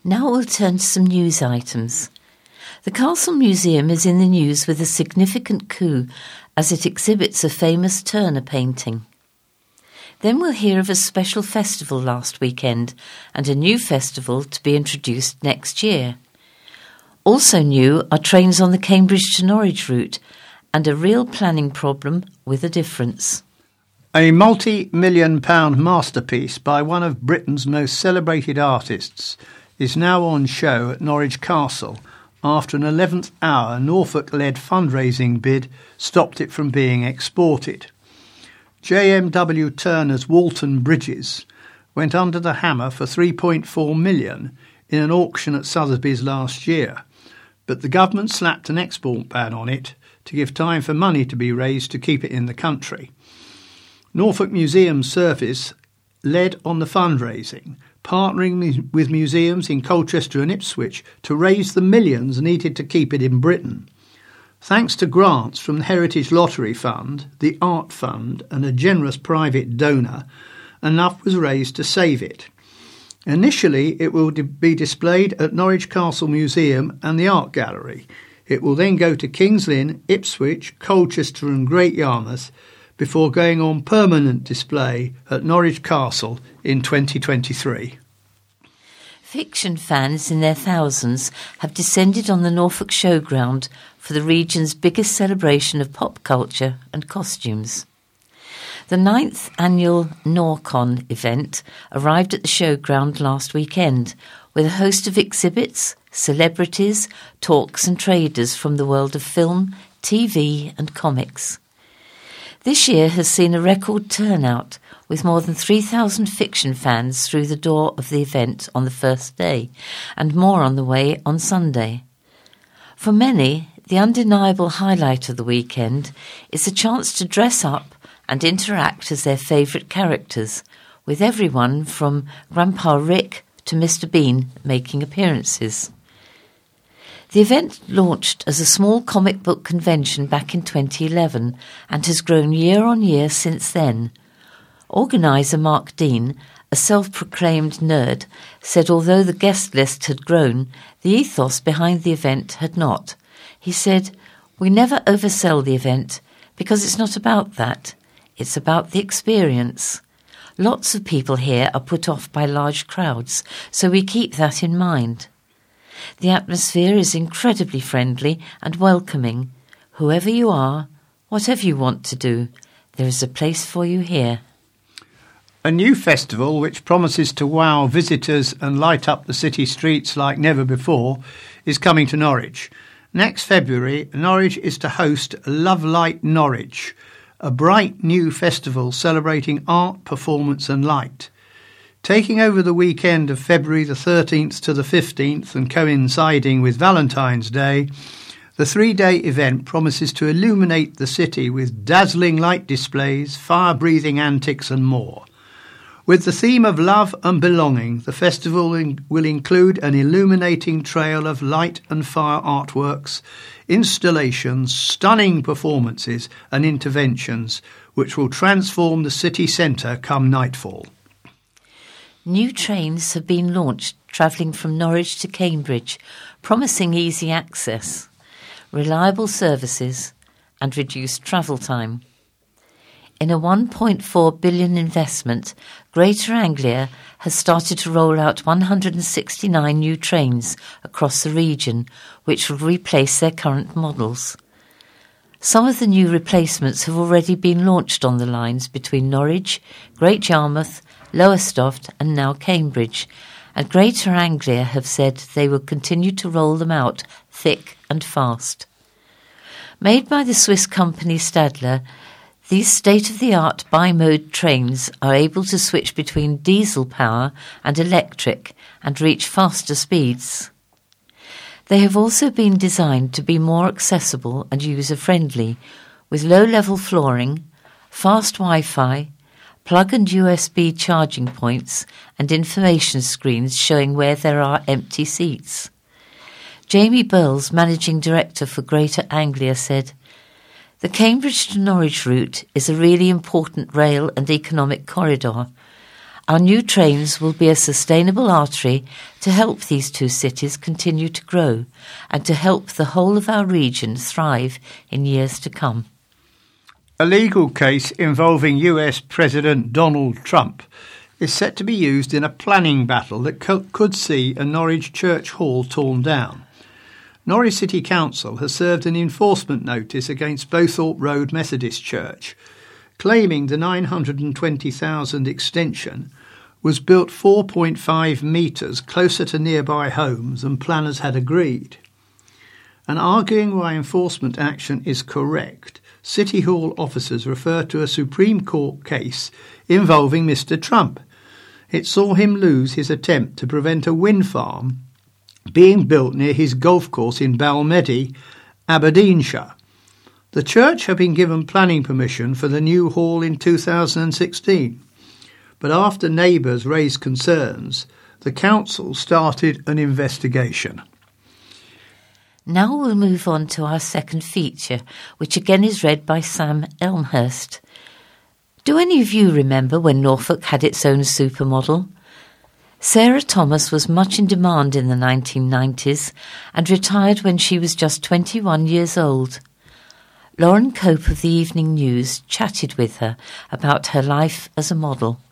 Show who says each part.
Speaker 1: Now we'll turn to some news items. The Castle Museum is in the news with a significant coup as it exhibits a famous Turner painting. Then we'll hear of a special festival last weekend and a new festival to be introduced next year. Also new are trains on the Cambridge to Norwich route and a real planning problem with a difference.
Speaker 2: A multi-million-pound masterpiece by one of Britain's most celebrated artists is now on show at Norwich Castle after an 11th hour Norfolk-led fundraising bid stopped it from being exported. JMW Turner's Walton Bridges went under the hammer for £3.4 million in an auction at Sotheby's last year, but the government slapped an export ban on it to give time for money to be raised to keep it in the country. Norfolk Museum Service led on the fundraising, partnering with museums in Colchester and Ipswich to raise the millions needed to keep it in Britain. Thanks to grants from the Heritage Lottery Fund, the Art Fund and a generous private donor, enough was raised to save it. Initially, it will be displayed at Norwich Castle Museum and the Art Gallery. It will then go to King's Lynn, Ipswich, Colchester and Great Yarmouth before going on permanent display at Norwich Castle in 2023.
Speaker 1: Fiction fans in their thousands have descended on the Norfolk Showground for the region's biggest celebration of pop culture and costumes. The 9th annual Norcon event arrived at the showground last weekend with a host of exhibits, celebrities, talks and traders from the world of film, TV and comics. This year has seen a record turnout with more than 3,000 fiction fans through the door of the event on the first day and more on the way on Sunday. For many, the undeniable highlight of the weekend is the chance to dress up and interact as their favourite characters, with everyone from Grandpa Rick to Mr. Bean making appearances. The event launched as a small comic book convention back in 2011 and has grown year on year since then. Organiser Mark Dean, a self-proclaimed nerd, said although the guest list had grown, the ethos behind the event had not. He said, "We never oversell the event because it's not about that. It's about the experience. Lots of people here are put off by large crowds, so we keep that in mind. The atmosphere is incredibly friendly and welcoming. Whoever you are, whatever you want to do, there is a place for you here."
Speaker 2: A new festival which promises to wow visitors and light up the city streets like never before is coming to Norwich. Next February, Norwich is to host Love Light Norwich, a bright new festival celebrating art, performance and light. Taking over the weekend of February the 13th to the 15th and coinciding with Valentine's Day, the 3-day event promises to illuminate the city with dazzling light displays, fire-breathing antics and more. With the theme of love and belonging, the festival will include an illuminating trail of light and fire artworks, installations, stunning performances and interventions which will transform the city centre come nightfall.
Speaker 1: New trains have been launched travelling from Norwich to Cambridge, promising easy access, reliable services and reduced travel time. In a £1.4 billion investment, Greater Anglia has started to roll out 169 new trains across the region, which will replace their current models. Some of the new replacements have already been launched on the lines between Norwich, Great Yarmouth, Lowestoft and now Cambridge, and Greater Anglia have said they will continue to roll them out thick and fast. Made by the Swiss company Stadler, these state-of-the-art bi-mode trains are able to switch between diesel power and electric and reach faster speeds. They have also been designed to be more accessible and user-friendly, with low-level flooring, fast Wi-Fi, plug and USB charging points and information screens showing where there are empty seats. Jamie Burles, Managing Director for Greater Anglia, said, "The Cambridge to Norwich route is a really important rail and economic corridor. Our new trains will be a sustainable artery to help these two cities continue to grow and to help the whole of our region thrive in years to come.
Speaker 2: A legal case involving US President Donald Trump is set to be used in a planning battle that could see a Norwich church hall torn down. Norwich City Council has served an enforcement notice against Bowthorpe Road Methodist Church, claiming the 920,000 extension was built 4.5 metres closer to nearby homes than planners had agreed. And arguing why enforcement action is correct, City Hall officers refer to a Supreme Court case involving Mr. Trump. It saw him lose his attempt to prevent a wind farm being built near his golf course in Balmedie, Aberdeenshire. The church had been given planning permission for the new hall in 2016, but after neighbours raised concerns, the council started an investigation.
Speaker 1: Now we'll move on to our second feature, which again is read by Sam Elmhurst. Do any of you remember when Norfolk had its own supermodel? Sarah Thomas was much in demand in the 1990s and retired when she was just 21 years old. Lauren Cope of the Evening News chatted with her about her life as a model.